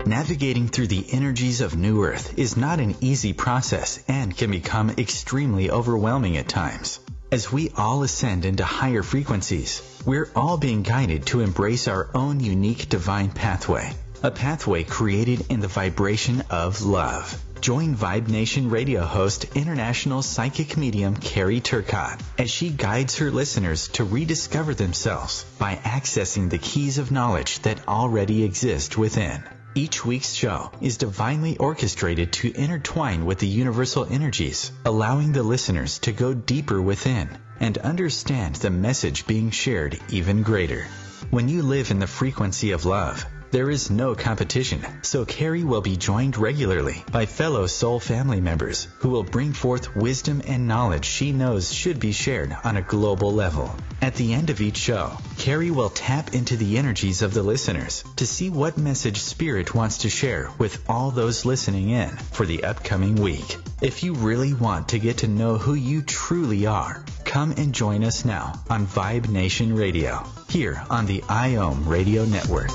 Navigating through the energies of New Earth is not an easy process and can become extremely overwhelming at times. As we all ascend into higher frequencies, we're all being guided to embrace our own unique divine pathway, a pathway created in the vibration of love. Join Vibe Nation radio host, international psychic medium Carrie Turcotte, as she guides her listeners to rediscover themselves by accessing the keys of knowledge that already exist within. Each week's show is divinely orchestrated to intertwine with the universal energies, allowing the listeners to go deeper within and understand the message being shared even greater. When you live in the frequency of love, there is no competition, so Carrie will be joined regularly by fellow soul family members who will bring forth wisdom and knowledge she knows should be shared on a global level. At the end of each show, Carrie will tap into the energies of the listeners to see what message Spirit wants to share with all those listening in for the upcoming week. If you really want to get to know who you truly are, come and join us now on Vibe Nation Radio, here on the IOM Radio Network.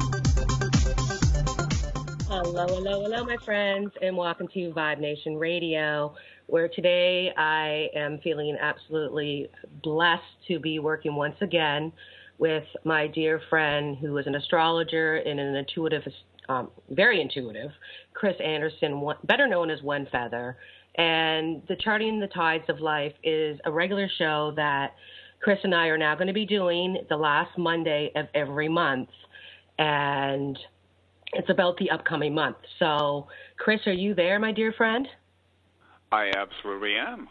Hello, my friends, and welcome to Vibe Nation Radio, where today I am feeling absolutely blessed to be working once again with my dear friend who is an astrologer and an intuitive, very intuitive, Chris Anderson, better known as One Feather. And the Charting the Tides of Life is a regular show that Chris and I are now going to be doing the last Monday of every month. And it's about the upcoming month. So, Chris, are you there, my dear friend? I absolutely am.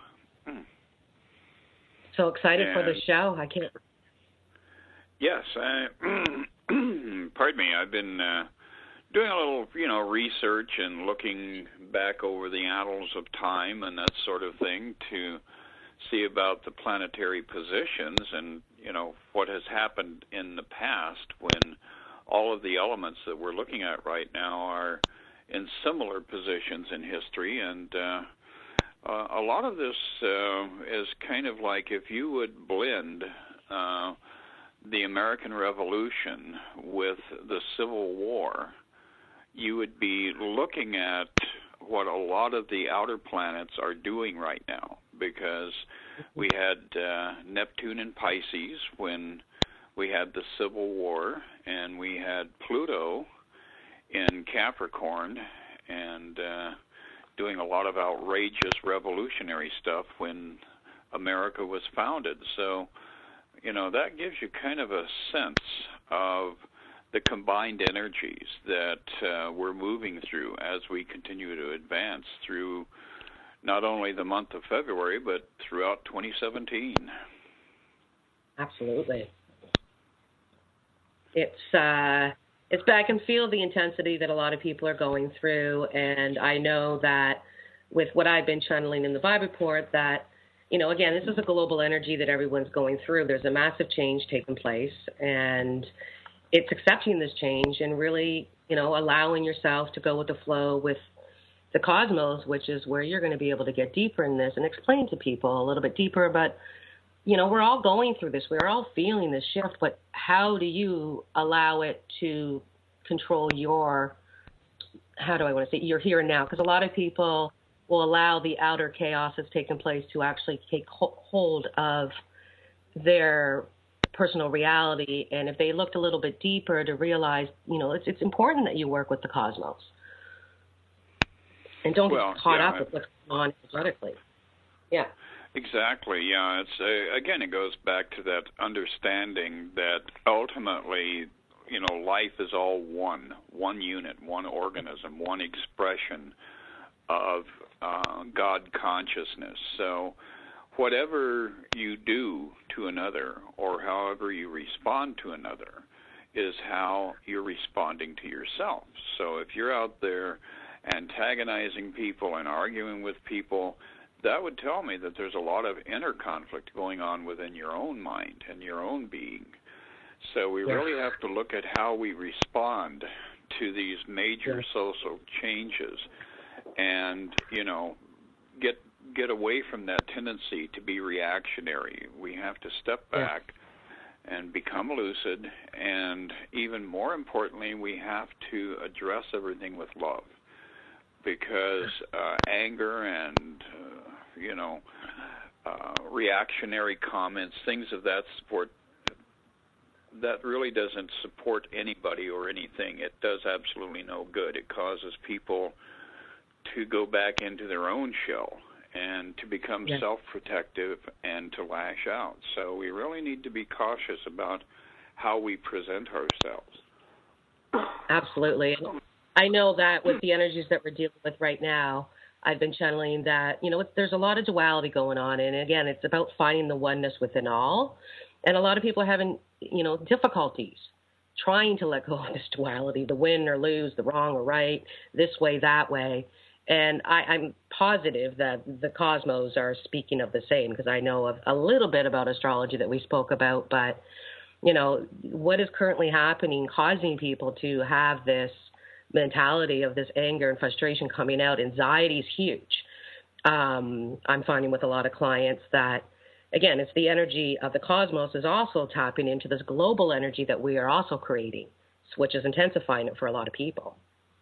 So excited for the show. I can't. Yes. Pardon me. I've been doing a little, research and looking back over the annals of time and that sort of thing to see about the planetary positions and, what has happened in the past when all of the elements that we're looking at right now are in similar positions in history. And a lot of this is kind of like if you would blend the American Revolution with the Civil War, you would be looking at what a lot of the outer planets are doing right now, because we had Neptune in Pisces when we had the Civil War, and we had Pluto in Capricorn and doing a lot of outrageous revolutionary stuff when America was founded. So, that gives you kind of a sense of the combined energies that we're moving through as we continue to advance through not only the month of February, but throughout 2017. Absolutely. I can feel the intensity that a lot of people are going through, and I know that with what I've been channeling in the Vibe Report that, again, this is a global energy that everyone's going through. There's a massive change taking place, and it's accepting this change and really, allowing yourself to go with the flow with the cosmos, which is where you're going to be able to get deeper in this and explain to people a little bit deeper. But we're all going through this. We're all feeling this shift, but how do you allow it to control your here and now? Because a lot of people will allow the outer chaos that's taking place to actually take hold of their personal reality. And if they looked a little bit deeper to realize, it's important that you work with the cosmos. And don't get caught up with what's going on energetically. Yeah. Exactly. Yeah. It's again, it goes back to that understanding that ultimately, life is all one unit, one organism, one expression of God consciousness. So whatever you do to another or however you respond to another is how you're responding to yourself. So if you're out there antagonizing people and arguing with people, that would tell me that there's a lot of inner conflict going on within your own mind and your own being. So we really have to look at how we respond to these major social changes and, get away from that tendency to be reactionary. We have to step back and become lucid. And even more importantly, we have to address everything with love, because anger and reactionary comments, things of that sort, that really doesn't support anybody or anything. It does absolutely no good. It causes people to go back into their own shell and to become self-protective and to lash out. So we really need to be cautious about how we present ourselves. Absolutely. I know that with the energies that we're dealing with right now, I've been channeling that, there's a lot of duality going on. And again, it's about finding the oneness within all. And a lot of people are having, difficulties trying to let go of this duality, the win or lose, the wrong or right, this way, that way. And I'm positive that the cosmos are speaking of the same, because I know of a little bit about astrology that we spoke about. But, what is currently happening, causing people to have this mentality of this anger and frustration coming out. Anxiety is huge. I'm finding with a lot of clients that, again, it's the energy of the cosmos is also tapping into this global energy that we are also creating, which is intensifying it for a lot of people.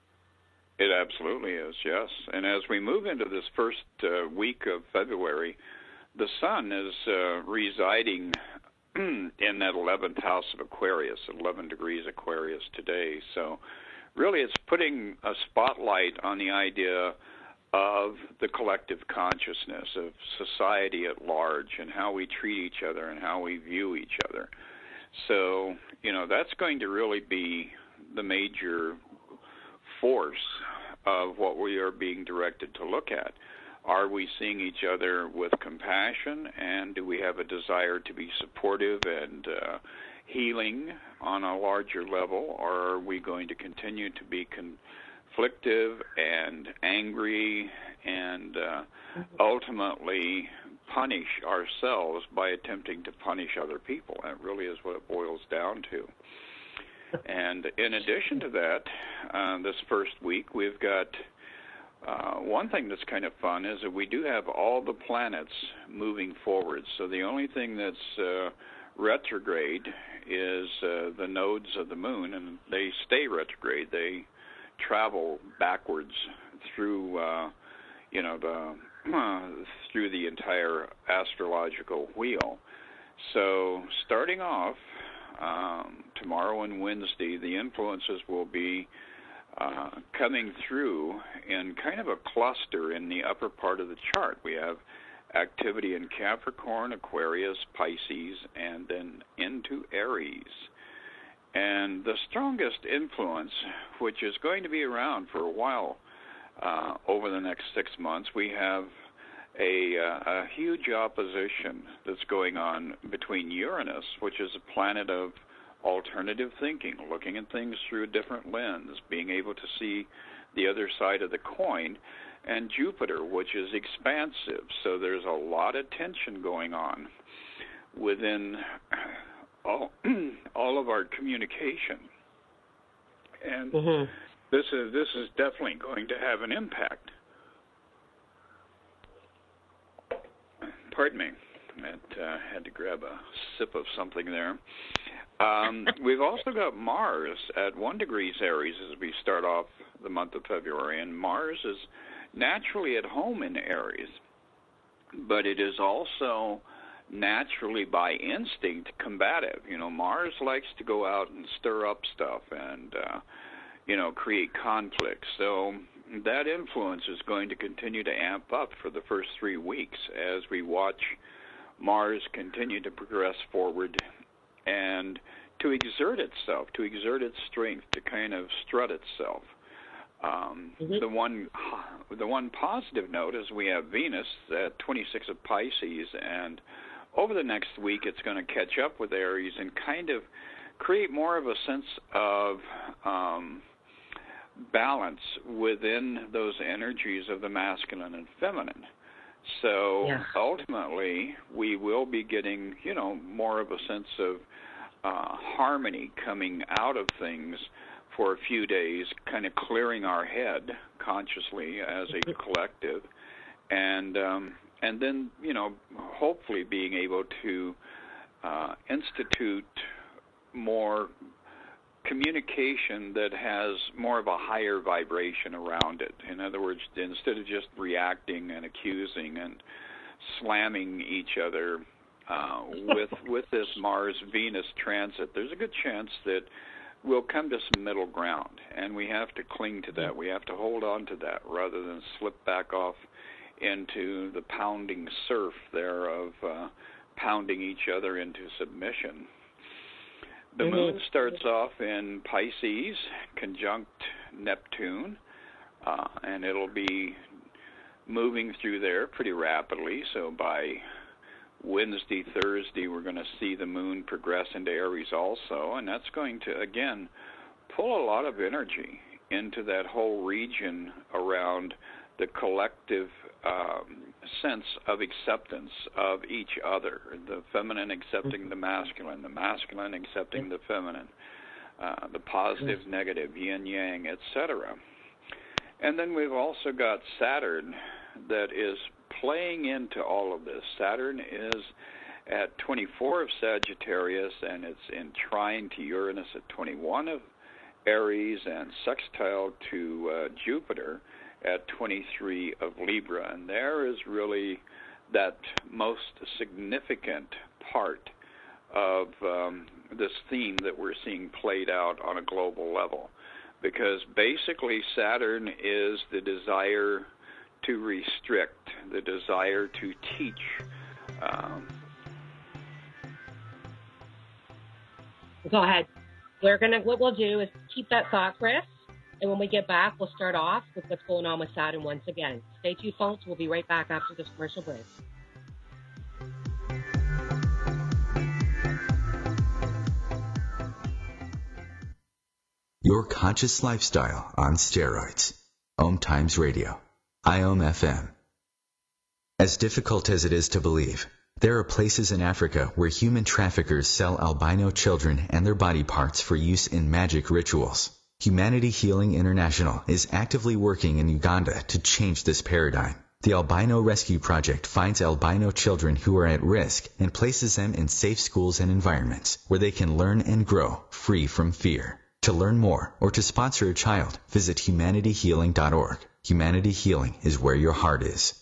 It absolutely is, yes. And as we move into this first week of February, the sun is residing in that 11th house of Aquarius, 11 degrees Aquarius today. So really it's putting a spotlight on the idea of the collective consciousness of society at large and how we treat each other and how we view each other. So, that's going to really be the major force of what we are being directed to look at. Are we seeing each other with compassion, and do we have a desire to be supportive and healing on a larger level, or are we going to continue to be conflictive and angry and ultimately punish ourselves by attempting to punish other people? That really is what it boils down to. And in addition to that, this first week we've got one thing that's kind of fun is that we do have all the planets moving forward. So the only thing that's retrograde is the nodes of the moon, and they stay retrograde. They travel backwards through through the entire astrological wheel. So starting off tomorrow and Wednesday, the influences will be coming through in kind of a cluster in the upper part of the chart. We have activity in Capricorn, Aquarius, Pisces, and then into Aries. And the strongest influence, which is going to be around for a while over the next 6 months, we have a huge opposition that's going on between Uranus, which is a planet of alternative thinking, looking at things through a different lens, being able to see the other side of the coin, and Jupiter, which is expansive. So there's a lot of tension going on within all of our communication, and this is definitely going to have an impact. Pardon me, I had to grab a sip of something there. We've also got Mars at 1 degree Aries as we start off the month of February, and Mars is naturally at home in Aries, but it is also naturally by instinct combative. Mars likes to go out and stir up stuff and create conflict. So that influence is going to continue to amp up for the first 3 weeks as we watch Mars continue to progress forward and to exert itself, to exert its strength, to kind of strut itself. The one positive note is we have Venus at 26 of Pisces, and over the next week it's going to catch up with Aries and kind of create more of a sense of balance within those energies of the masculine and feminine. So ultimately, we will be getting, more of a sense of harmony coming out of things for a few days, kind of clearing our head consciously as a collective, and then, hopefully being able to institute more communication that has more of a higher vibration around it. In other words, instead of just reacting and accusing and slamming each other with this Mars-Venus transit, there's a good chance that we'll come to some middle ground, and we have to cling to that. We have to hold on to that rather than slip back off into the pounding surf there of pounding each other into submission. The moon starts off in Pisces, conjunct Neptune, and it'll be moving through there pretty rapidly. So by Wednesday, Thursday, we're going to see the moon progress into Aries also, and that's going to, again, pull a lot of energy into that whole region around the collective sense of acceptance of each other, the feminine accepting the masculine accepting the feminine, the positive, negative, yin-yang, etc. And then we've also got Saturn that is playing into all of this. Saturn is at 24 of Sagittarius, and it's in trine to Uranus at 21 of Aries, and sextile to Jupiter at 23 of Libra. And there is really that most significant part of this theme that we're seeing played out on a global level. Because basically Saturn is the desire to restrict, the desire to teach. Go ahead. What we'll do is keep that thought, Chris, and when we get back, we'll start off with what's going on with Saturn once again. Stay tuned, folks. We'll be right back after this commercial break. Your conscious lifestyle on steroids. Om Times Radio. IOM FM. As difficult as it is to believe, there are places in Africa where human traffickers sell albino children and their body parts for use in magic rituals. Humanity Healing International is actively working in Uganda to change this paradigm. The Albino Rescue Project finds albino children who are at risk and places them in safe schools and environments where they can learn and grow free from fear. To learn more or to sponsor a child, visit humanityhealing.org. Humanity Healing is where your heart is.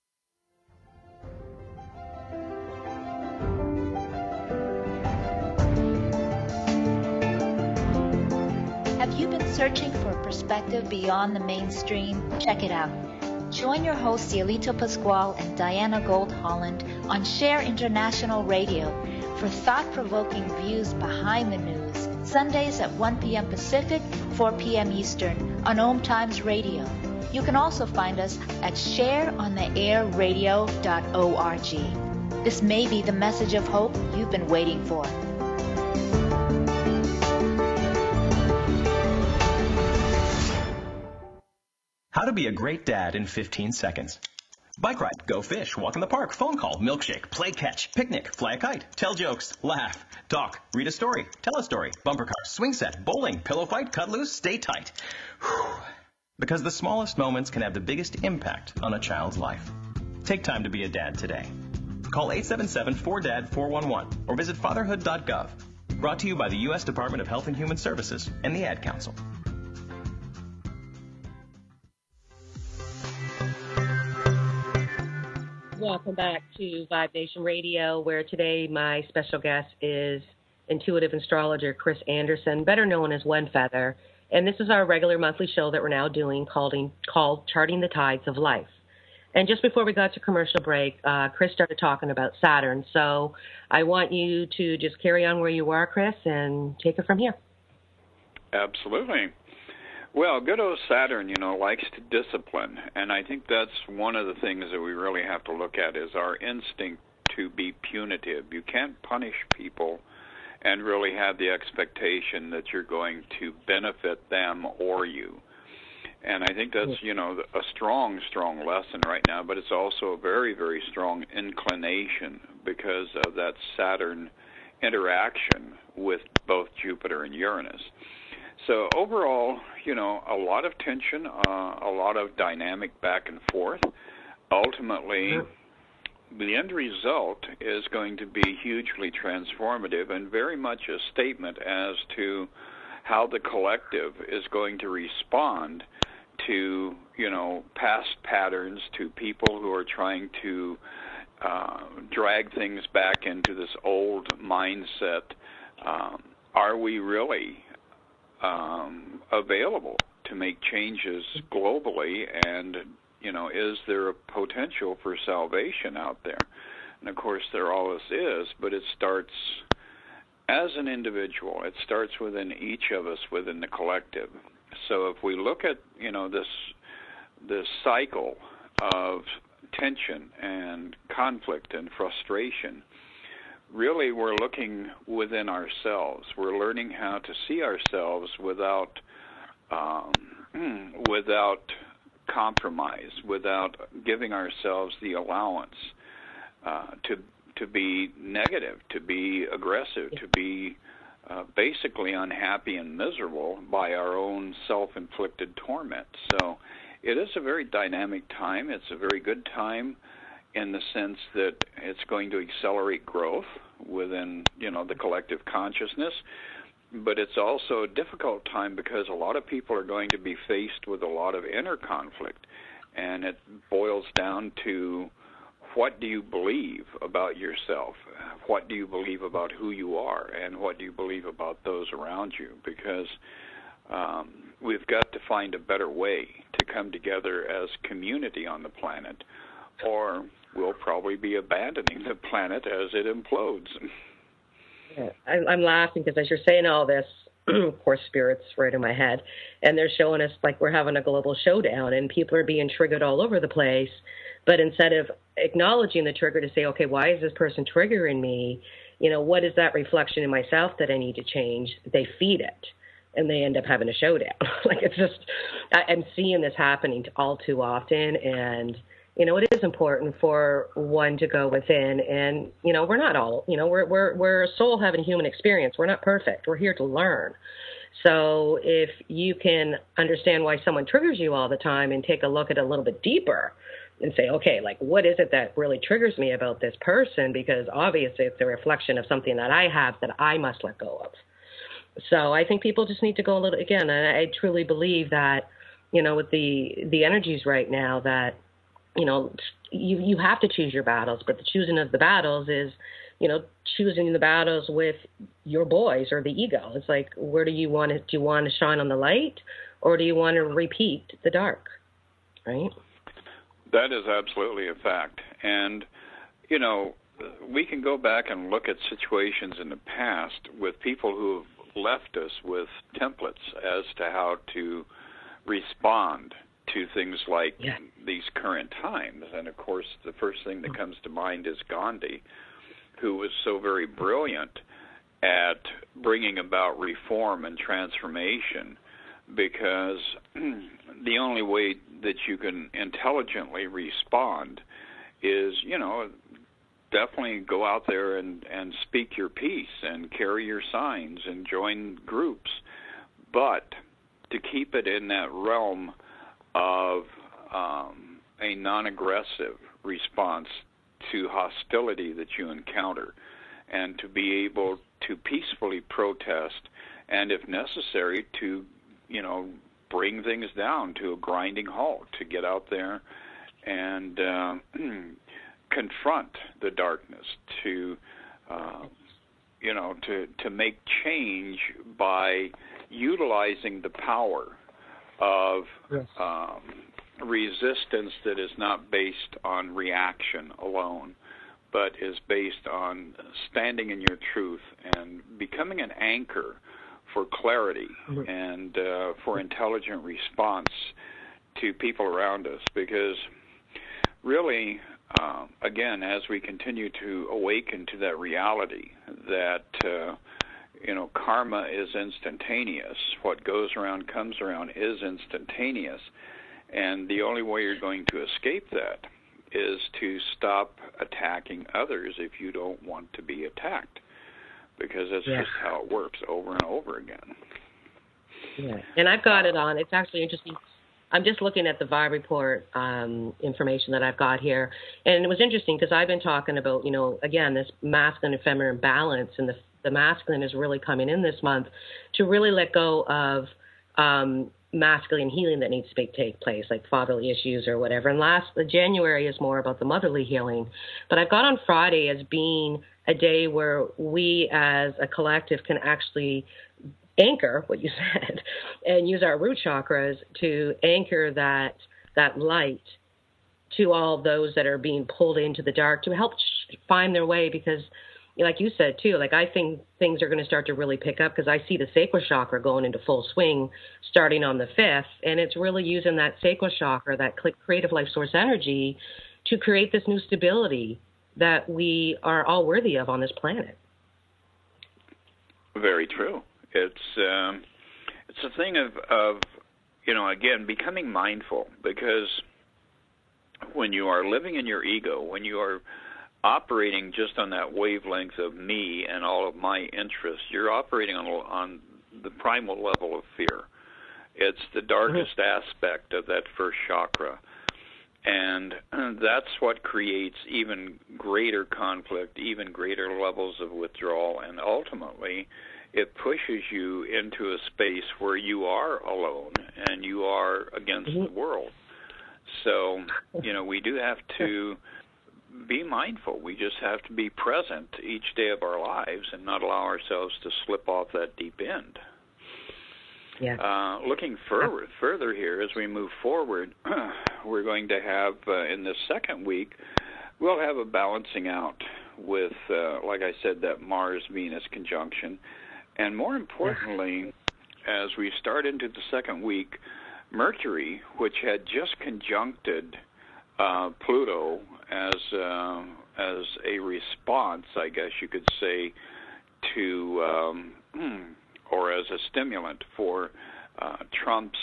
Have you been searching for a perspective beyond the mainstream? Check it out. Join your hosts Cielito Pascual and Diana Gold Holland on Share International Radio for thought-provoking views behind the news, Sundays at 1 p.m. Pacific, 4 p.m. Eastern on Om Times Radio. You can also find us at shareontheairradio.org. This may be the message of hope you've been waiting for. How to be a great dad in 15 seconds. Bike ride, go fish, walk in the park, phone call, milkshake, play catch, picnic, fly a kite, tell jokes, laugh, talk, read a story, tell a story, bumper car, swing set, bowling, pillow fight, cut loose, stay tight. Whew. Because the smallest moments can have the biggest impact on a child's life. Take time to be a dad today. Call 877-4DAD-411 or visit fatherhood.gov. Brought to you by the U.S. Department of Health and Human Services and the Ad Council. Welcome back to Vibe Nation Radio, where today my special guest is intuitive astrologer Chris Anderson, better known as One Feather. And this is our regular monthly show that we're now doing called Charting the Tides of Life. And just before we got to commercial break, Chris started talking about Saturn. So I want you to just carry on where you are, Chris, and take it from here. Absolutely. Well, good old Saturn, likes to discipline. And I think that's one of the things that we really have to look at is our instinct to be punitive. You can't punish people and really have the expectation that you're going to benefit them or you. And I think that's, a strong, strong lesson right now, but it's also a very, very strong inclination because of that Saturn interaction with both Jupiter and Uranus. So overall, a lot of tension, a lot of dynamic back and forth. Ultimately, the end result is going to be hugely transformative and very much a statement as to how the collective is going to respond to, past patterns, to people who are trying to drag things back into this old mindset. Are we really available to make changes globally, and is there a potential for salvation out there? And of course there always is, but it starts as an individual. It starts within each of us, within the collective. So if we look at this cycle of tension and conflict and frustration, really we're looking within ourselves. We're learning how to see ourselves without compromise, without giving ourselves the allowance to be negative, to be aggressive, to be basically unhappy and miserable by our own self-inflicted torment. So it is a very dynamic time. It's a very good time in the sense that it's going to accelerate growth within, the collective consciousness. But it's also a difficult time because a lot of people are going to be faced with a lot of inner conflict. And it boils down to, what do you believe about yourself? What do you believe about who you are? And what do you believe about those around you? Because we've got to find a better way to come together as community on the planet, or we'll probably be abandoning the planet as it implodes. Yeah, I'm laughing because as you're saying all this, of course, spirits right in my head, and they're showing us like we're having a global showdown and people are being triggered all over the place. But instead of acknowledging the trigger to say, okay, why is this person triggering me? What is that reflection in myself that I need to change? They feed it, and they end up having a showdown. Like, it's just, I'm seeing this happening all too often, and it is important for one to go within, and we're not all, we're a soul having a human experience. We're not perfect. We're here to learn. So if you can understand why someone triggers you all the time and take a look at it a little bit deeper and say, okay, like, what is it that really triggers me about this person? Because obviously it's a reflection of something that I have that I must let go of. So I think people just need to go a little, again, and I truly believe that, with the energies right now that, you have to choose your battles, but the choosing of the battles is, choosing the battles with your boys or the ego. It's like, where do you want to shine on the light, or do you want to repeat the dark, right? That is absolutely a fact. And, we can go back and look at situations in the past with people who have left us with templates as to how to respond to things like these current times. And, of course, the first thing that comes to mind is Gandhi, who was so very brilliant at bringing about reform and transformation, because the only way that you can intelligently respond is, definitely go out there and speak your piece and carry your signs and join groups, but to keep it in that realm of a non-aggressive response to hostility that you encounter, and to be able to peacefully protest, and if necessary to bring things down to a grinding halt, to get out there and confront the darkness, to make change by utilizing the power of resistance that is not based on reaction alone, but is based on standing in your truth and becoming an anchor for clarity and for intelligent response to people around us. Because really, again, as we continue to awaken to that reality that karma is instantaneous, what goes around comes around is instantaneous, and the only way you're going to escape that is to stop attacking others if you don't want to be attacked, because that's just how it works over and over again. Yeah, and I've got it on. It's actually interesting. I'm just looking at the Vibe Report information that I've got here. And it was interesting because I've been talking about, again, this masculine and feminine balance, and the masculine is really coming in this month to really let go of masculine healing that needs to take place, like fatherly issues or whatever. And January is more about the motherly healing. But I've got on Friday as being a day where we as a collective can actually anchor what you said and use our root chakras to anchor that light to all those that are being pulled into the dark to help find their way. Because like you said too, like I think things are going to start to really pick up because I see the sacral chakra going into full swing starting on the 5th, and it's really using that sacral chakra, that creative life source energy, to create this new stability that we are all worthy of on this planet. Very true. It's a thing of again, becoming mindful, because when you are living in your ego, when you are operating just on that wavelength of me and all of my interests, you're operating on the primal level of fear. It's the darkest aspect of that first chakra. And that's what creates even greater conflict, even greater levels of withdrawal, and ultimately it pushes you into a space where you are alone and you are against the world. So, we do have to be mindful. We just have to be present each day of our lives and not allow ourselves to slip off that deep end. Yeah. Looking further here as we move forward, we're going to have, in the second week, we'll have a balancing out with, like I said, that Mars-Venus conjunction. And more importantly, as we start into the second week, Mercury, which had just conjuncted Pluto as a response, I guess you could say, to or as a stimulant for Trump's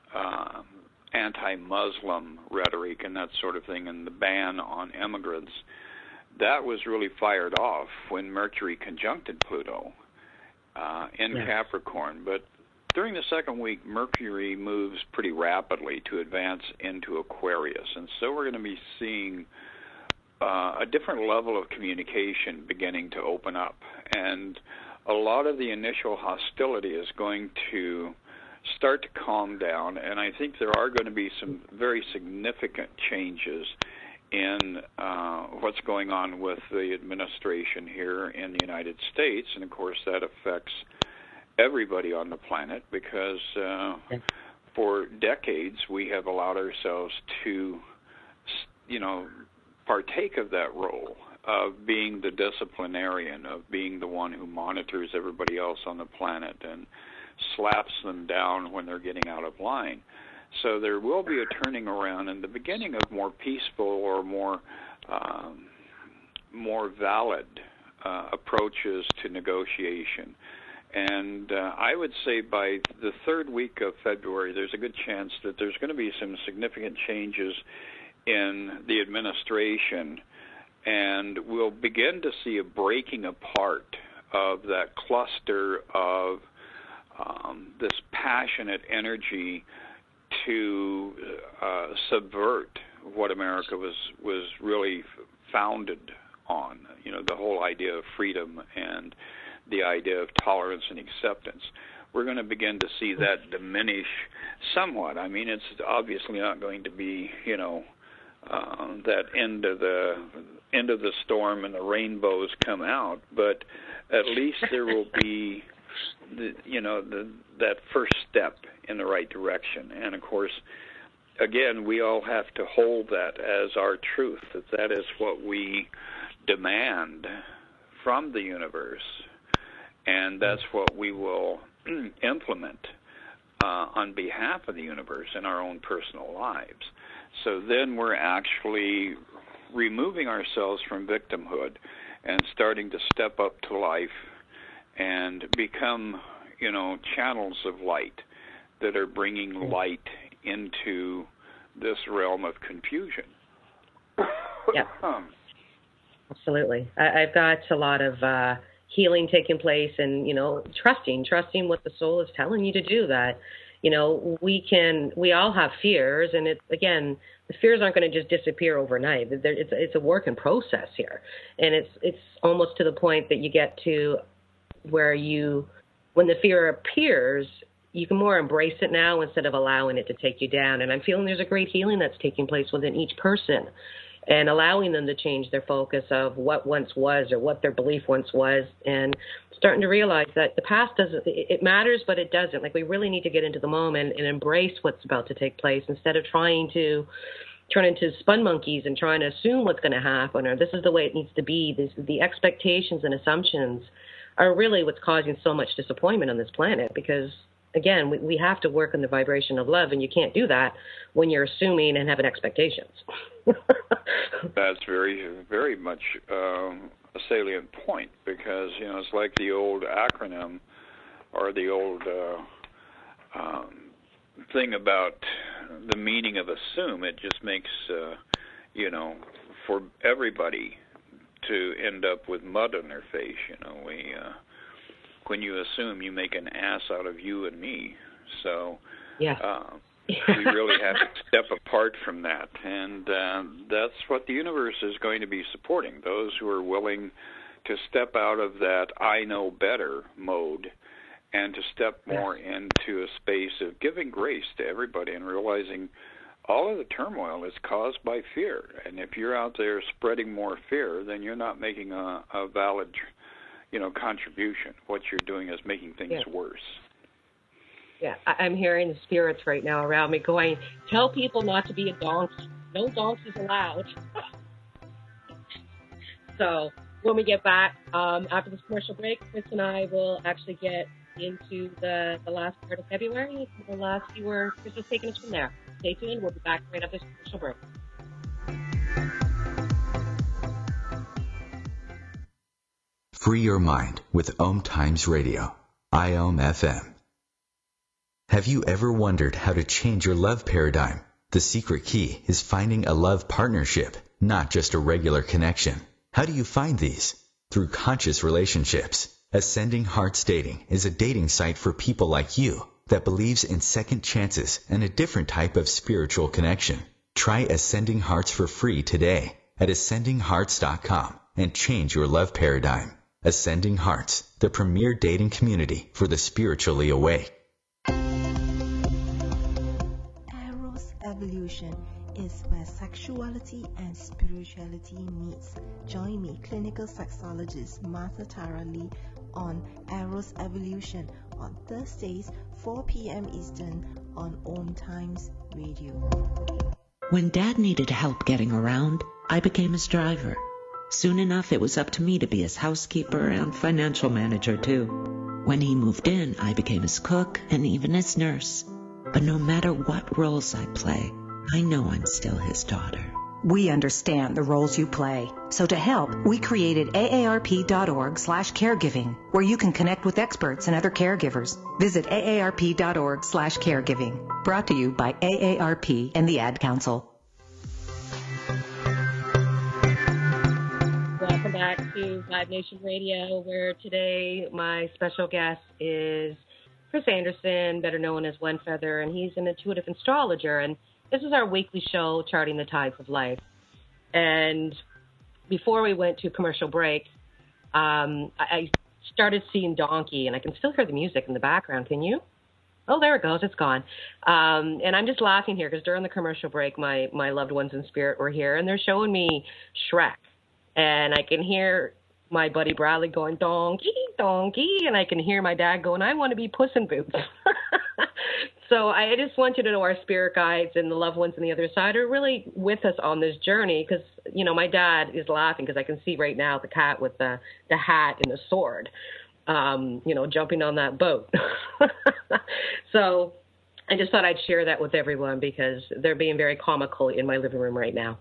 anti-Muslim rhetoric and that sort of thing, and the ban on immigrants, that was really fired off when Mercury conjuncted Pluto in Capricorn. But during the second week, Mercury moves pretty rapidly to advance into Aquarius, and so we're going to be seeing a different level of communication beginning to open up, and a lot of the initial hostility is going to start to calm down, and I think there are going to be some very significant changes in what's going on with the administration here in the United States, and of course that affects everybody on the planet, because for decades we have allowed ourselves to, partake of that role of being the disciplinarian, of being the one who monitors everybody else on the planet and slaps them down when they're getting out of line. So there will be a turning around and the beginning of more peaceful or more valid approaches to negotiation. And I would say by the third week of February, there's a good chance that there's going to be some significant changes in the administration, and we'll begin to see a breaking apart of that cluster of this passionate energy to subvert what America was really founded on, the whole idea of freedom and the idea of tolerance and acceptance. We're going to begin to see that diminish somewhat. I mean, it's obviously not going to be, that end of the storm and the rainbows come out, but at least there will be, that first step in the right direction. And of course, again, we all have to hold that as our truth, that is what we demand from the universe, and that's what we will implement on behalf of the universe in our own personal lives. So then we're actually removing ourselves from victimhood and starting to step up to life and become, channels of light that are bringing light into this realm of confusion. Yeah, absolutely. I've got a lot of healing taking place, and trusting what the soul is telling you to do. That You know, we all have fears, and again, the fears aren't going to just disappear overnight. It's a work in process here, and it's almost to the point that you get to where when the fear appears, you can more embrace it now instead of allowing it to take you down. And I'm feeling there's a great healing that's taking place within each person, and allowing them to change their focus of what once was or what their belief once was, and starting to realize that the past it matters, but it doesn't. Like, we really need to get into the moment and embrace what's about to take place instead of trying to turn into spun monkeys and trying to assume what's going to happen, or this is the way it needs to be. The expectations and assumptions are really what's causing so much disappointment on this planet, because again, we have to work on the vibration of love, and you can't do that when you're assuming and having expectations. That's very, very much a salient point, because, you know, it's like the old acronym or the old thing about the meaning of assume. It just makes, you know, for everybody to end up with mud on their face. You know, when you assume, you make an ass out of you and me. So yeah. We really have to step apart from that, and that's what the universe is going to be supporting, those who are willing to step out of that I know better mode and to step more into a space of giving grace to everybody and realizing all of the turmoil is caused by fear. And if you're out there spreading more fear, then you're not making a valid, you know, contribution. What you're doing is making things worse. Yeah, I'm hearing the spirits right now around me going, tell people not to be a donkey. No donkeys allowed. So when we get back, after this commercial break, Chris and I will actually get into the last part of February. The last few were Chris was taking us from there. Stay tuned. We'll be back right after this commercial break. Free your mind with Om Times Radio, IOM FM. Have you ever wondered how to change your love paradigm? The secret key is finding a love partnership, not just a regular connection. How do you find these? Through conscious relationships. Ascending Hearts Dating is a dating site for people like you that believes in second chances and a different type of spiritual connection. Try Ascending Hearts for free today at ascendinghearts.com and change your love paradigm. Ascending Hearts, the premier dating community for the spiritually awake. Eros Evolution is where sexuality and spirituality meets. Join me, clinical sexologist Martha Tara Lee, on Eros Evolution on Thursdays, 4 p.m. Eastern on Om Times Radio. When Dad needed help getting around, I became his driver. Soon enough, it was up to me to be his housekeeper and financial manager, too. When he moved in, I became his cook and even his nurse. But no matter what roles I play, I know I'm still his daughter. We understand the roles you play. So to help, we created aarp.org/caregiving, where you can connect with experts and other caregivers. Visit aarp.org/caregiving. Brought to you by AARP and the Ad Council. Welcome back to Vibe Nation Radio, where today my special guest is Chris Anderson, better known as One Feather, and he's an intuitive astrologer. And this is our weekly show, Charting the Tides of Life. And before we went to commercial break, I started seeing Donkey, and I can still hear the music in the background. Can you? Oh, there it goes. It's gone. And I'm just laughing here because during the commercial break, my loved ones in spirit were here, and they're showing me Shrek. And I can hear my buddy Bradley going, donkey, donkey. And I can hear my dad going, I want to be Puss in Boots. So I just want you to know our spirit guides and the loved ones on the other side are really with us on this journey because, you know, my dad is laughing because I can see right now the cat with the hat and the sword, you know, jumping on that boat. So I just thought I'd share that with everyone because they're being very comical in my living room right now.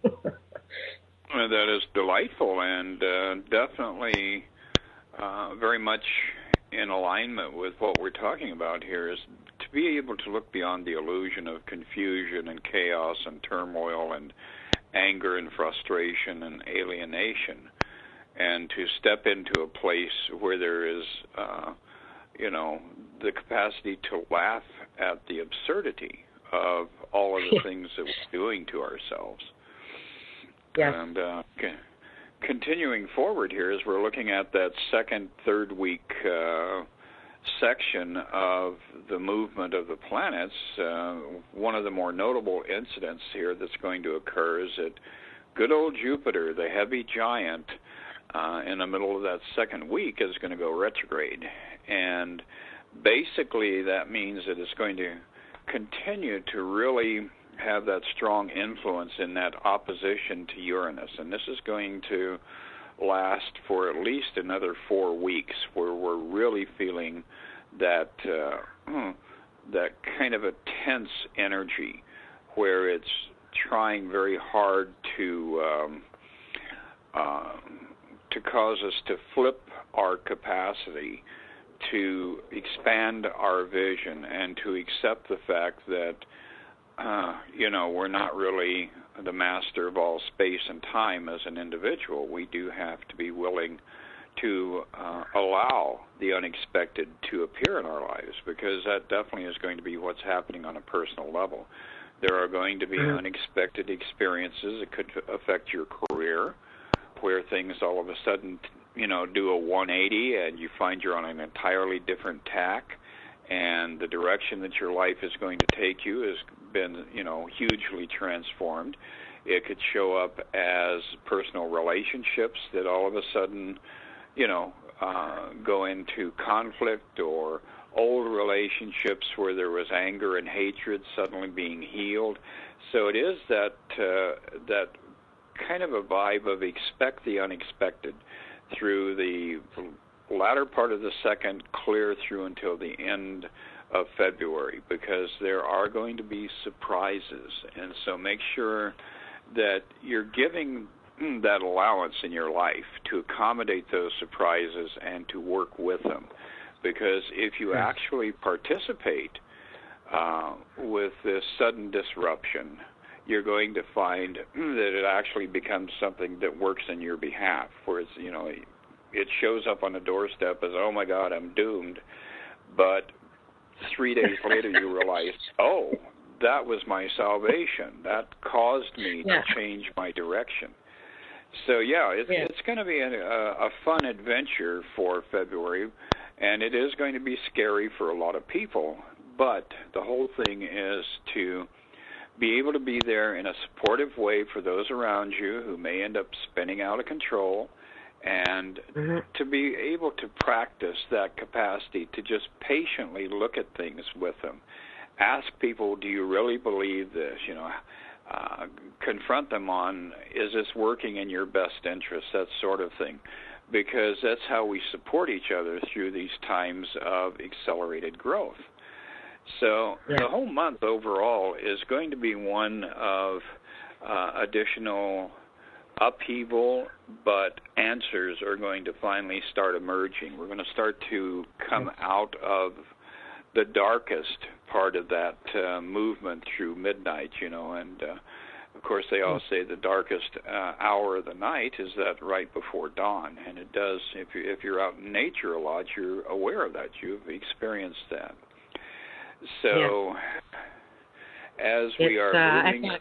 That is delightful and definitely very much in alignment with what we're talking about here is to be able to look beyond the illusion of confusion and chaos and turmoil and anger and frustration and alienation and to step into a place where there is, the capacity to laugh at the absurdity of all of the things that we're doing to ourselves. Yes. And continuing forward here, as we're looking at that second, third week section of the movement of the planets, one of the more notable incidents here that's going to occur is that good old Jupiter, the heavy giant, in the middle of that second week is going to go retrograde. And basically that means that it's going to continue to really have that strong influence in that opposition to Uranus. And this is going to last for at least another 4 weeks, where we're really feeling that that kind of a tense energy, where it's trying very hard to cause us to flip our capacity, to expand our vision, and to accept the fact that we're not really the master of all space and time as an individual. We do have to be willing to allow the unexpected to appear in our lives, because that definitely is going to be what's happening on a personal level. There are going to be unexpected experiences that could affect your career, where things all of a sudden, do a 180 and you find you're on an entirely different tack, and the direction that your life is going to take you has been, hugely transformed. It could show up as personal relationships that all of a sudden, go into conflict, or old relationships where there was anger and hatred suddenly being healed. So it is that kind of a vibe of expect the unexpected through the latter part of the second, clear through until the end of February, because there are going to be surprises. And so make sure that you're giving that allowance in your life to accommodate those surprises and to work with them. Because if you actually participate with this sudden disruption, you're going to find that it actually becomes something that works in your behalf, where it's, it shows up on the doorstep as, oh my God, I'm doomed. But 3 days later you realize, oh, that was my salvation. That caused me to change my direction. So it's going to be a fun adventure for February, and it is going to be scary for a lot of people. But the whole thing is to be able to be there in a supportive way for those around you who may end up spinning out of control, and to be able to practice that capacity to just patiently look at things with them. Ask people, do you really believe this? Confront them on, is this working in your best interest, that sort of thing, because that's how we support each other through these times of accelerated growth. So the whole month overall is going to be one of additional upheaval, but answers are going to finally start emerging. We're going to start to come out of the darkest part of that movement through midnight, and of course they all say the darkest hour of the night is that right before dawn, and it does, if you're out in nature a lot, you're aware of that. You've experienced that. So as we are moving...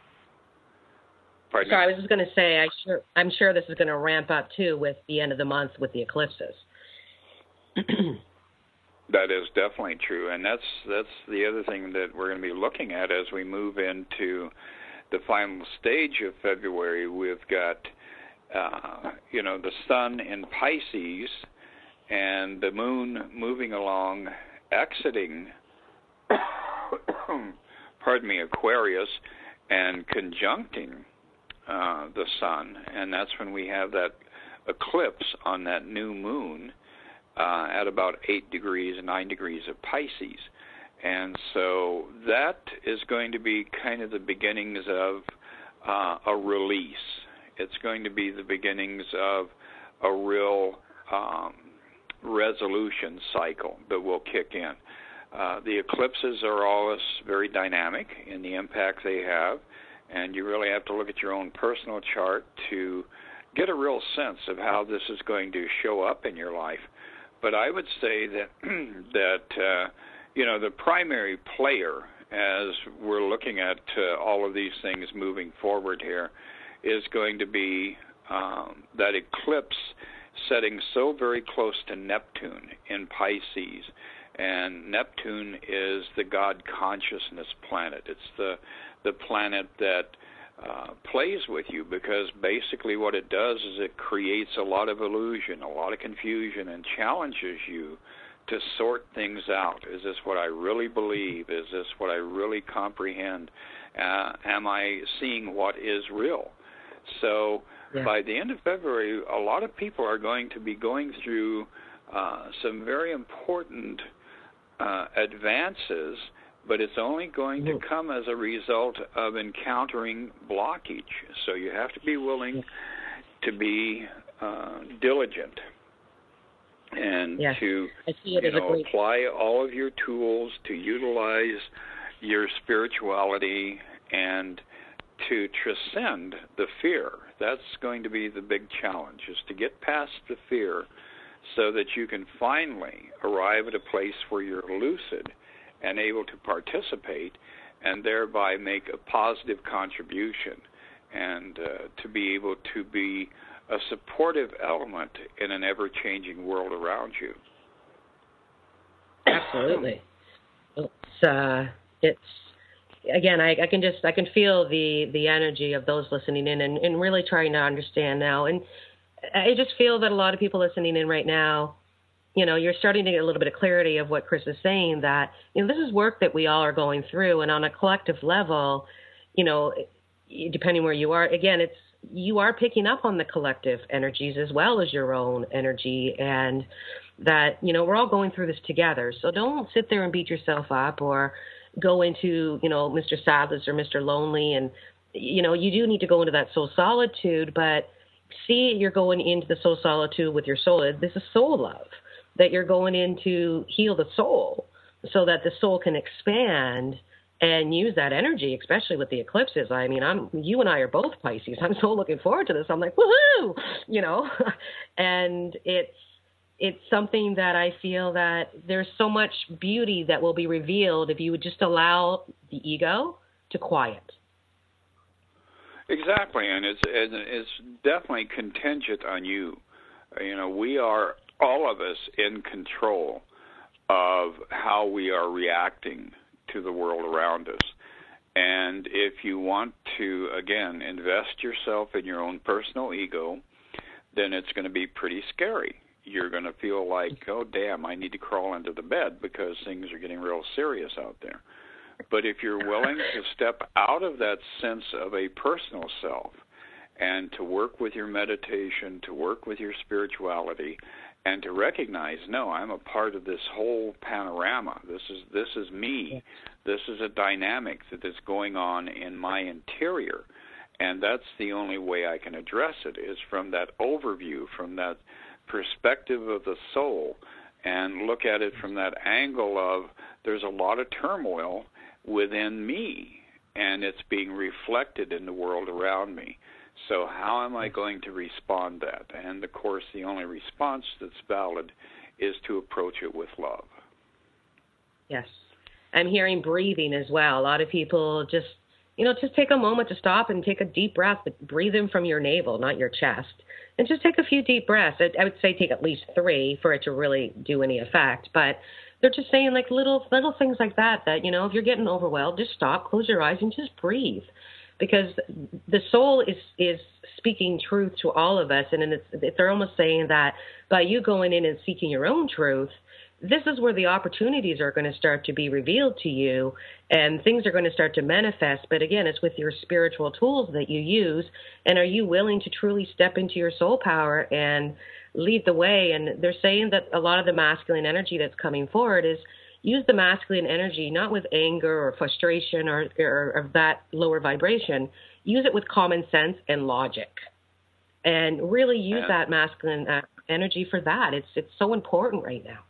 Sorry, I was just going to say, I'm sure this is going to ramp up too with the end of the month with the eclipses. That is definitely true, and that's the other thing that we're going to be looking at as we move into the final stage of February. We've got, the sun in Pisces and the moon moving along, exiting, Aquarius, and conjuncting the sun, and that's when we have that eclipse on that new moon at about 9 degrees of Pisces. And so that is going to be kind of the beginnings of a release. It's going to be the beginnings of a real resolution cycle that will kick in. The eclipses are always very dynamic in the impact they have, and you really have to look at your own personal chart to get a real sense of how this is going to show up in your life. But I would say that the primary player, as we're looking at all of these things moving forward here, is going to be that eclipse setting so very close to Neptune in Pisces. And Neptune is the God consciousness planet. It's the planet that plays with you, because basically what it does is it creates a lot of illusion, a lot of confusion, and challenges you to sort things out. Is this what I really believe? Is this what I really comprehend? Am I seeing what is real? So by the end of February, a lot of people are going to be going through some very important advances, but it's only going to come as a result of encountering blockage. So you have to be willing to be diligent and to apply all of your tools, to utilize your spirituality, and to transcend the fear. That's going to be the big challenge, is to get past the fear so that you can finally arrive at a place where you're lucid and able to participate and thereby make a positive contribution, and to be able to be a supportive element in an ever-changing world around you. Absolutely. It's again, I can feel the energy of those listening in and really trying to understand now. And I just feel that a lot of people listening in right now, you're starting to get a little bit of clarity of what Chris is saying, that, this is work that we all are going through. And on a collective level, depending where you are, again, you are picking up on the collective energies as well as your own energy, and that, we're all going through this together. So don't sit there and beat yourself up or go into, Mr. Sadness or Mr. Lonely. And, you do need to go into that soul solitude, but see, you're going into the soul solitude with your soul. This is soul love, that you're going in to heal the soul so that the soul can expand and use that energy, especially with the eclipses. I mean, you and I are both Pisces. I'm so looking forward to this. I'm like, woohoo, and it's something that I feel that there's so much beauty that will be revealed if you would just allow the ego to quiet. Exactly, and it's definitely contingent on you. We are, all of us, in control of how we are reacting to the world around us. And if you want to, again, invest yourself in your own personal ego, then it's going to be pretty scary. You're going to feel like, oh, damn, I need to crawl into the bed because things are getting real serious out there. But if you're willing to step out of that sense of a personal self and to work with your meditation, to work with your spirituality, and to recognize, no, I'm a part of this whole panorama. This is me. This is a dynamic that is going on in my interior, and that's the only way I can address it, is from that overview, from that perspective of the soul, and look at it from that angle of there's a lot of turmoil within me, and it's being reflected in the world around me. So how am I going to respond to that? And, of course, the only response that's valid is to approach it with love. Yes. I'm hearing breathing as well. A lot of people just take a moment to stop and take a deep breath, but breathe in from your navel, not your chest. And just take a few deep breaths. I would say take at least 3 for it to really do any effect. But they're just saying like little things like that, if you're getting overwhelmed, just stop, close your eyes, and just breathe. Because the soul is speaking truth to all of us. And they're almost saying that by you going in and seeking your own truth, this is where the opportunities are going to start to be revealed to you, and things are going to start to manifest. But again, it's with your spiritual tools that you use. And are you willing to truly step into your soul power and lead the way? And they're saying that a lot of the masculine energy that's coming forward is use the masculine energy, not with anger or frustration or that lower vibration. Use it with common sense and logic, and really use that masculine energy for that. It's so important right now.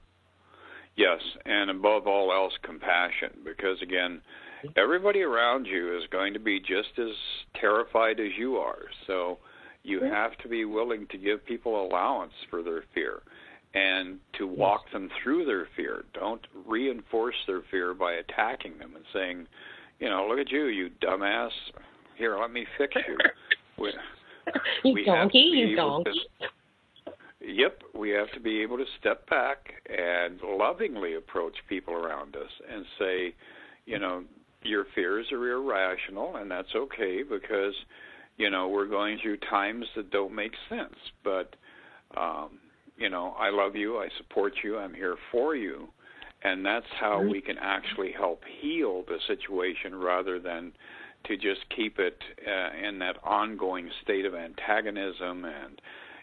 Yes, and above all else, compassion, because, again, everybody around you is going to be just as terrified as you are. So you have to be willing to give people allowance for their fear. and to walk them through their fear. Don't reinforce their fear by attacking them and saying, look at you, you dumbass. Here, let me fix you. You donkey. Yep, we have to be able to step back and lovingly approach people around us and say, your fears are irrational, and that's okay because, we're going through times that don't make sense. But, I love you, I support you, I'm here for you. And that's how we can actually help heal the situation rather than to just keep it in that ongoing state of antagonism and,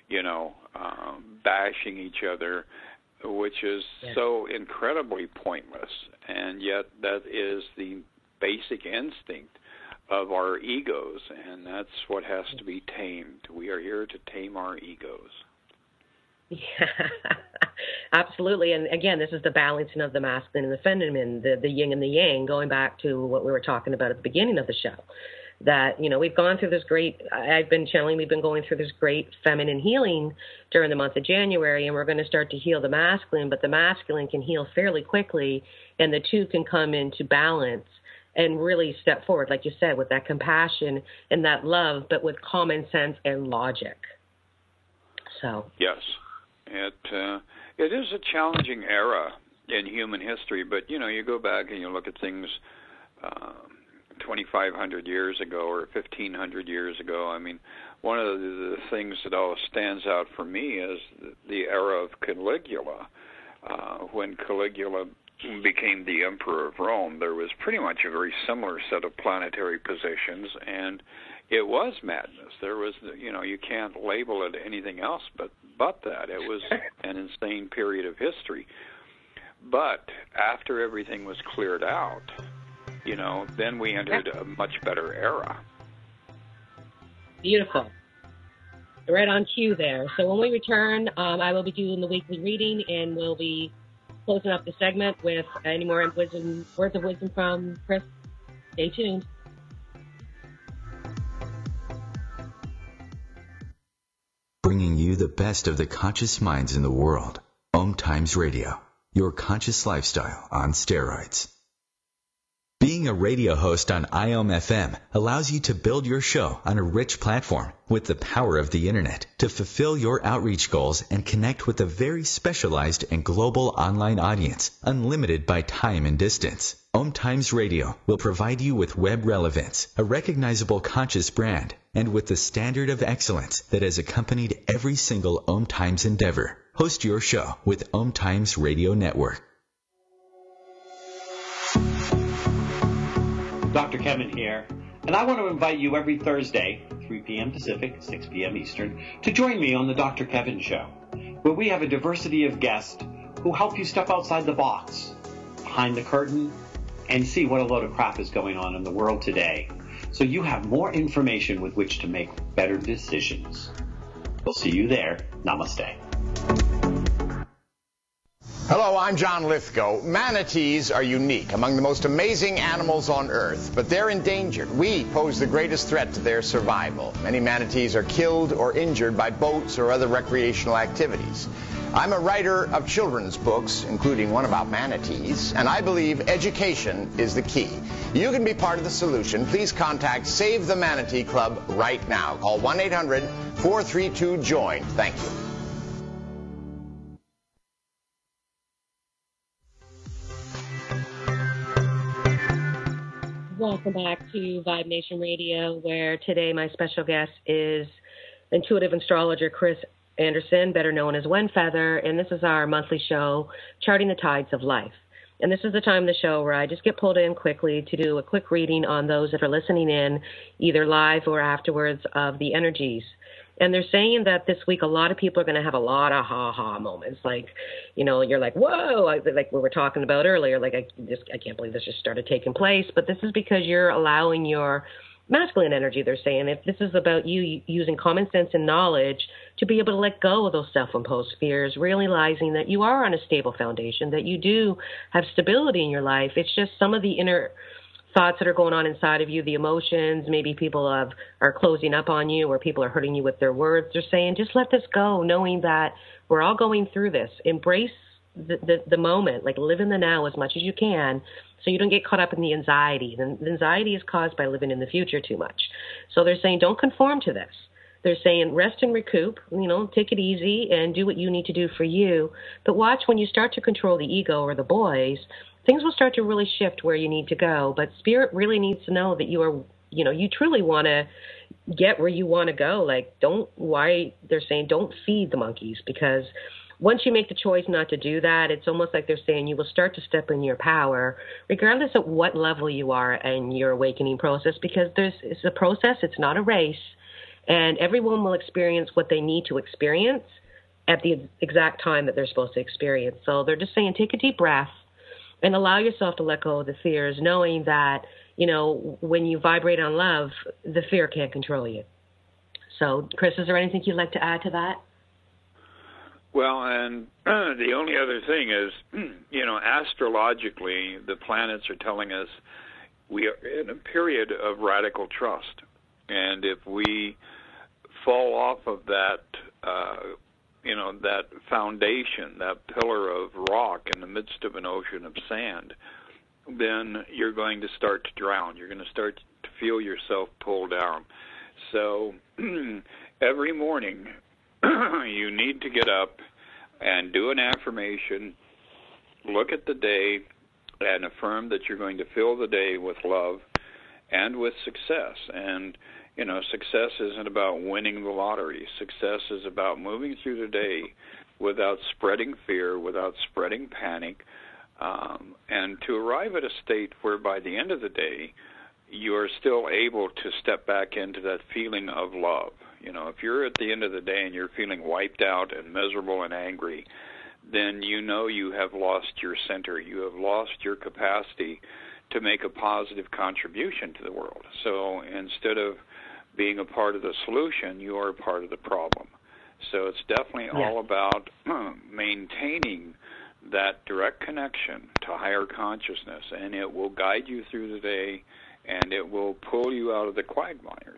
bashing each other, which is so incredibly pointless. And yet that is the basic instinct of our egos, and that's what has to be tamed. We are here to tame our egos. Yeah, absolutely. And again, this is the balancing of the masculine and the feminine, the yin and the yang, going back to what we were talking about at the beginning of the show. That, we've gone through this great, we've been going through this great feminine healing during the month of January, and we're going to start to heal the masculine, but the masculine can heal fairly quickly, and the two can come into balance and really step forward, like you said, with that compassion and that love, but with common sense and logic. So. Yes. It is a challenging era in human history, but, you go back and you look at things 2,500 years ago or 1,500 years ago. I mean, one of the things that always stands out for me is the era of Caligula. When Caligula became the emperor of Rome, there was pretty much a very similar set of planetary positions, and it was madness. There was, you can't label it anything else but that. It was an insane period of history. But after everything was cleared out, then we entered a much better era. Beautiful. Right on cue there. So when we return, I will be doing the weekly reading, and we'll be closing up the segment with any more words of wisdom from Chris. Stay tuned. Bringing you the best of the conscious minds in the world. Om Times Radio, your conscious lifestyle on steroids. Being a radio host on IOM FM allows you to build your show on a rich platform with the power of the internet to fulfill your outreach goals and connect with a very specialized and global online audience, unlimited by time and distance. Om Times Radio will provide you with web relevance, a recognizable conscious brand, and with the standard of excellence that has accompanied every single Om Times endeavor. Host your show with Om Times Radio Network. Dr. Kevin here, and I want to invite you every Thursday, 3 p.m. Pacific, 6 p.m. Eastern, to join me on the Dr. Kevin Show, where we have a diversity of guests who help you step outside the box, behind the curtain, and see what a load of crap is going on in the world today, so you have more information with which to make better decisions. We'll see you there. Namaste. Hello, I'm John Lithgow. Manatees are unique, among the most amazing animals on Earth, but they're endangered. We pose the greatest threat to their survival. Many manatees are killed or injured by boats or other recreational activities. I'm a writer of children's books, including one about manatees, and I believe education is the key. You can be part of the solution. Please contact Save the Manatee Club right now. Call 1-800-432-JOIN. Thank you. Welcome back to Vibe Nation Radio, where today my special guest is intuitive astrologer Chris Anderson, better known as Wen Feather, and this is our monthly show, Charting the Tides of Life. And this is the time of the show where I just get pulled in quickly to do a quick reading on those that are listening in, either live or afterwards, of the energies. And they're saying that this week a lot of people are going to have a lot of ha-ha moments. Like, you're like, whoa, like we were talking about earlier, like I can't believe this just started taking place. But this is because you're allowing your masculine energy, they're saying. If this is about you using common sense and knowledge to be able to let go of those self-imposed fears, realizing that you are on a stable foundation, that you do have stability in your life. It's just some of the inner thoughts that are going on inside of you, the emotions, maybe people are closing up on you or people are hurting you with their words. They're saying, just let this go, knowing that we're all going through this. Embrace the moment, like live in the now as much as you can so you don't get caught up in the anxiety. And the anxiety is caused by living in the future too much. So they're saying, don't conform to this. They're saying rest and recoup, take it easy and do what you need to do for you. But watch when you start to control the ego or the boys, things will start to really shift where you need to go. But spirit really needs to know that you truly want to get where you want to go. They're saying don't feed the monkeys, because once you make the choice not to do that, it's almost like they're saying you will start to step in your power, regardless of what level you are in your awakening process, because it's a process, it's not a race. And everyone will experience what they need to experience at the exact time that they're supposed to experience. So they're just saying, take a deep breath and allow yourself to let go of the fears, knowing that, when you vibrate on love, the fear can't control you. So, Chris, is there anything you'd like to add to that? Well, and the only other thing is, astrologically, the planets are telling us we are in a period of radical trust. And if we fall off of that, that foundation, that pillar of rock in the midst of an ocean of sand, then you're going to start to drown. You're going to start to feel yourself pull down. So every morning you need to get up and do an affirmation, look at the day, and affirm that you're going to fill the day with love and with success. And success isn't about winning the lottery. Success is about moving through the day without spreading fear, without spreading panic, and to arrive at a state where by the end of the day, you are still able to step back into that feeling of love. If you're at the end of the day and you're feeling wiped out and miserable and angry, then you have lost your center. You have lost your capacity to make a positive contribution to the world. So instead of being a part of the solution, you are a part of the problem. So it's definitely all about maintaining that direct connection to higher consciousness, and it will guide you through the day, and it will pull you out of the quagmires.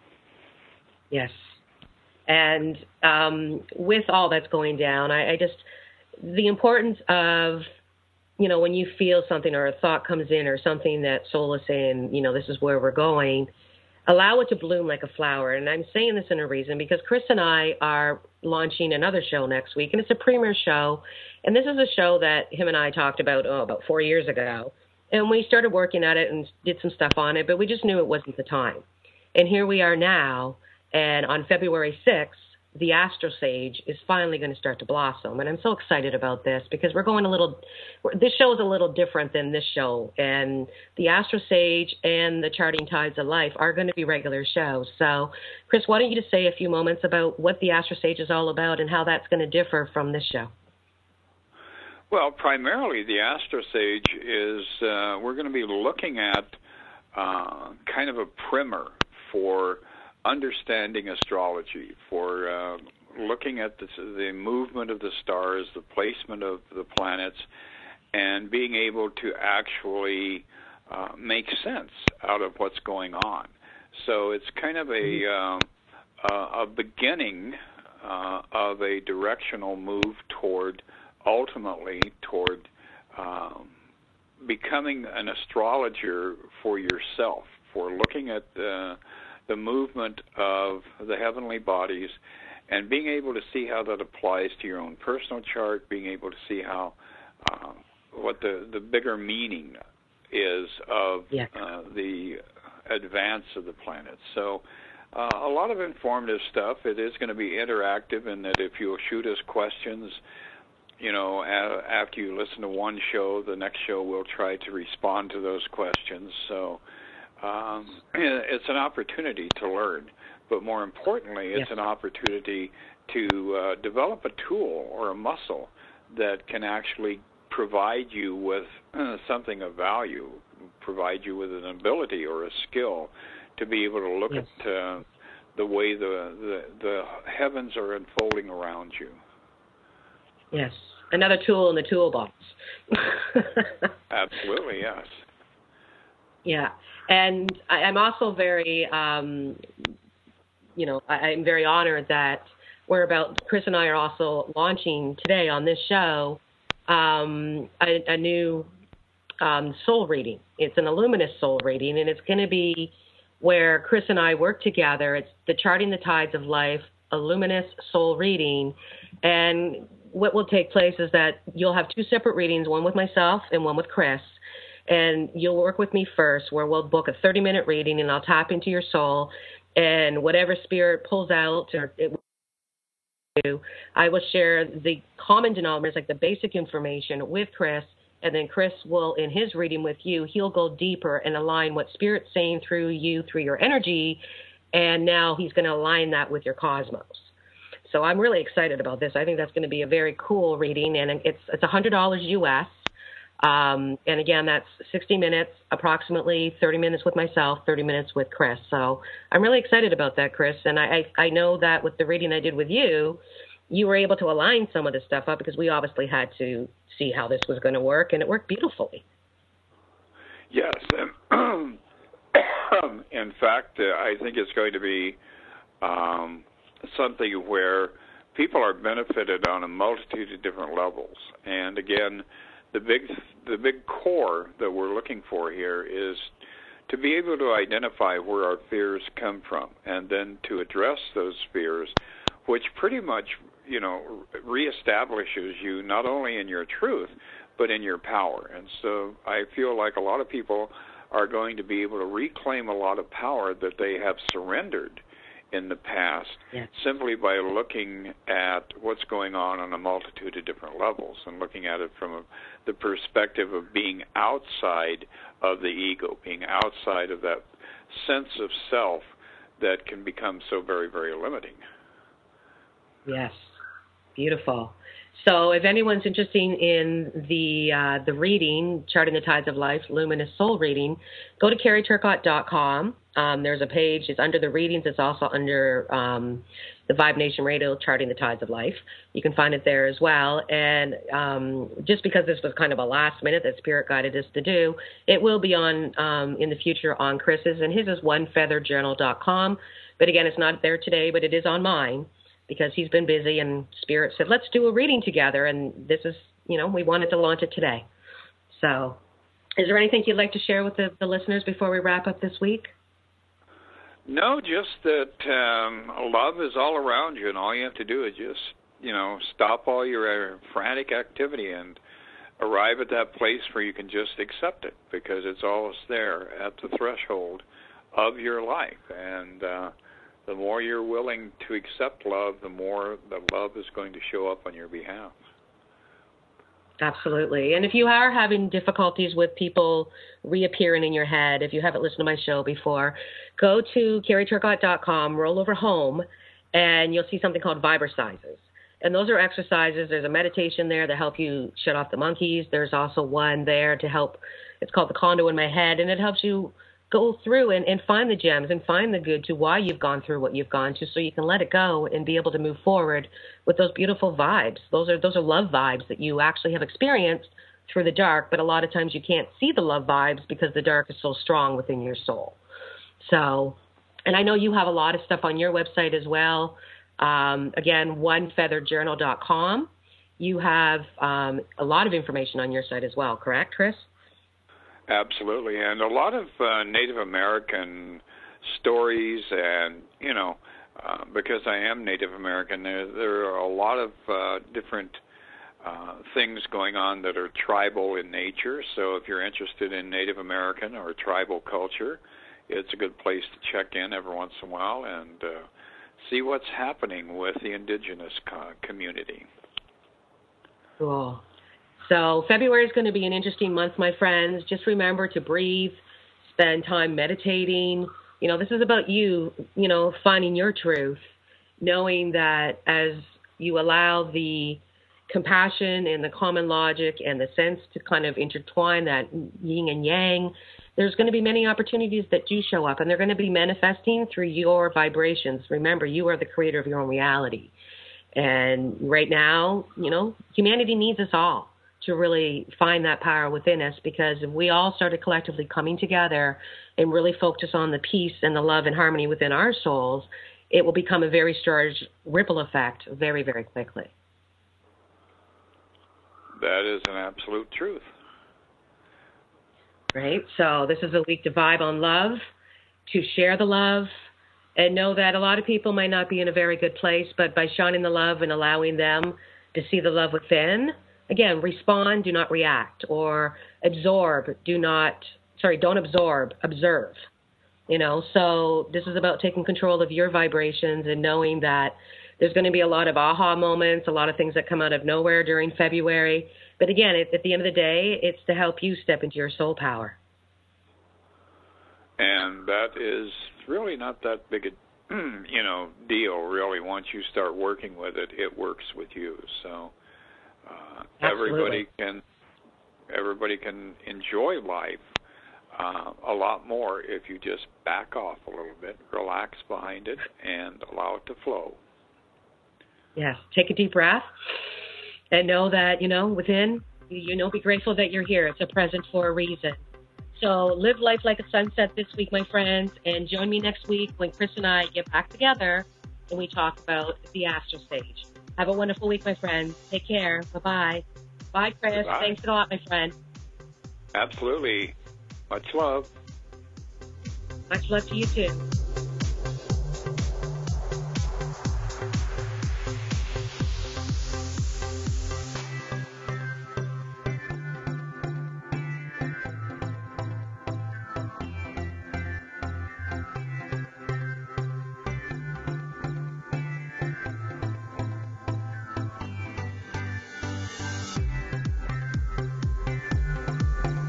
Yes. And with all that's going down, the importance of, when you feel something or a thought comes in or something that soul is saying, this is where we're going, allow it to bloom like a flower. And I'm saying this in a reason because Chris and I are launching another show next week, and it's a premiere show. And this is a show that him and I talked about, about 4 years ago. And we started working at it and did some stuff on it, but we just knew it wasn't the time. And here we are now, and on February 6th, the Astro Sage is finally going to start to blossom. And I'm so excited about this because this show is a little different than this show. And the Astro Sage and the Charting Tides of Life are going to be regular shows. So, Chris, why don't you just say a few moments about what the Astro Sage is all about and how that's going to differ from this show? Well, primarily the Astro Sage is we're going to be looking at kind of a primer for understanding astrology, for looking at the movement of the stars, the placement of the planets, and being able to actually make sense out of what's going on. So it's kind of a beginning of a directional move ultimately toward becoming an astrologer for yourself, for looking at the movement of the heavenly bodies and being able to see how that applies to your own personal chart, being able to see how what the bigger meaning is of the advance of the planets. So a lot of informative stuff. It is going to be interactive in that if you'll shoot us questions, after you listen to one show, the next show we'll try to respond to those questions. So it's an opportunity to learn, but more importantly, it's an opportunity to develop a tool or a muscle that can actually provide you with something of value, provide you with an ability or a skill to be able to look at the way the heavens are unfolding around you. Yes, another tool in the toolbox. Absolutely, yes. Yeah. And I'm also very, I'm very honored that Chris and I are also launching today on this show a new soul reading. It's an Illuminous soul reading, and it's going to be where Chris and I work together. It's the Charting the Tides of Life Illuminous soul reading. And what will take place is that you'll have two separate readings, one with myself and one with Chris. And you'll work with me first, where we'll book a 30-minute reading, and I'll tap into your soul, and whatever spirit pulls out, I will share the common denominators, like the basic information, with Chris, and then Chris will, in his reading with you, he'll go deeper and align what Spirit's saying through you, through your energy, and now he's going to align that with your cosmos. So I'm really excited about this. I think that's going to be a very cool reading, and it's $100 US. And again, that's 60 minutes, approximately 30 minutes with myself, 30 minutes with Chris. So I'm really excited about that, Chris. And I know that with the reading I did with you, you were able to align some of this stuff up, because we obviously had to see how this was going to work, and it worked beautifully. Yes. In fact, I think it's going to be something where people are benefited on a multitude of different levels. And again, the big core that we're looking for here is to be able to identify where our fears come from, and then to address those fears, which pretty much, reestablishes you not only in your truth, but in your power. And so I feel like a lot of people are going to be able to reclaim a lot of power that they have surrendered in the past, simply by looking at what's going on a multitude of different levels, and looking at it from the perspective of being outside of the ego, being outside of that sense of self that can become so very, very limiting. Yes, beautiful. So if anyone's interested in the reading, Charting the Tides of Life, Luminous Soul Reading, go to CarrieTurcott.com. There's a page. It's under the readings. It's also under the Vibe Nation Radio, Charting the Tides of Life. You can find it there as well. And just because this was kind of a last minute that Spirit guided us to do, it will be on in the future on Chris's. And his is onefeatherjournal.com. But again, it's not there today, but it is on mine, because he's been busy, and Spirit said, let's do a reading together. And this is, we wanted to launch it today. So is there anything you'd like to share with the listeners before we wrap up this week? No, just that love is all around you, and all you have to do is just, stop all your frantic activity and arrive at that place where you can just accept it, because it's always there at the threshold of your life. And the more you're willing to accept love, the more the love is going to show up on your behalf. Absolutely. And if you are having difficulties with people reappearing in your head, if you haven't listened to my show before, go to CarrieTurcott.com, roll over home, and you'll see something called Vibricizes. And those are exercises. There's a meditation there to help you shut off the monkeys. There's also one there to help. It's called The Condo in My Head, and it helps you go through and find the gems and find the good to why you've gone through what you've gone to, so you can let it go and be able to move forward with those beautiful vibes. Those are love vibes that you actually have experienced through the dark, but a lot of times you can't see the love vibes because the dark is so strong within your soul. So, and I know you have a lot of stuff on your website as well. Again, onefeatherjournal.com. You have a lot of information on your site as well, correct, Chris? Absolutely, and a lot of Native American stories, and because I am Native American, there are a lot of different things going on that are tribal in nature. So if you're interested in Native American or tribal culture, it's a good place to check in every once in a while and see what's happening with the indigenous community. Cool. So February is going to be an interesting month, my friends. Just remember to breathe, spend time meditating. This is about you, finding your truth, knowing that as you allow the compassion and the common logic and the sense to kind of intertwine that yin and yang, there's going to be many opportunities that do show up, and they're going to be manifesting through your vibrations. Remember, you are the creator of your own reality. And right now, humanity needs us all to really find that power within us, because if we all started collectively coming together and really focus on the peace and the love and harmony within our souls, it will become a very large ripple effect very, very quickly. That is an absolute truth. Right? So this is a week to vibe on love, to share the love, and know that a lot of people might not be in a very good place, but by shining the love and allowing them to see the love within, again, respond, do not react, or absorb, don't absorb, observe. You know, so this is about taking control of your vibrations and knowing that there's going to be a lot of aha moments, a lot of things that come out of nowhere during February. But again, at the end of the day, it's to help you step into your soul power. And that is really not that big a deal, really. Once you start working with it, it works with you. So everybody can enjoy life a lot more if you just back off a little bit, relax behind it, and allow it to flow. Yes, take a deep breath and know that, within, be grateful that you're here. It's a present for a reason. So live life like a sunset this week, my friends, and join me next week when Chris and I get back together and we talk about the astral stage. Have a wonderful week, my friends. Take care. Bye-bye. Bye, Chris. Bye-bye. Thanks a lot, my friend. Absolutely. Much love. Much love to you, too.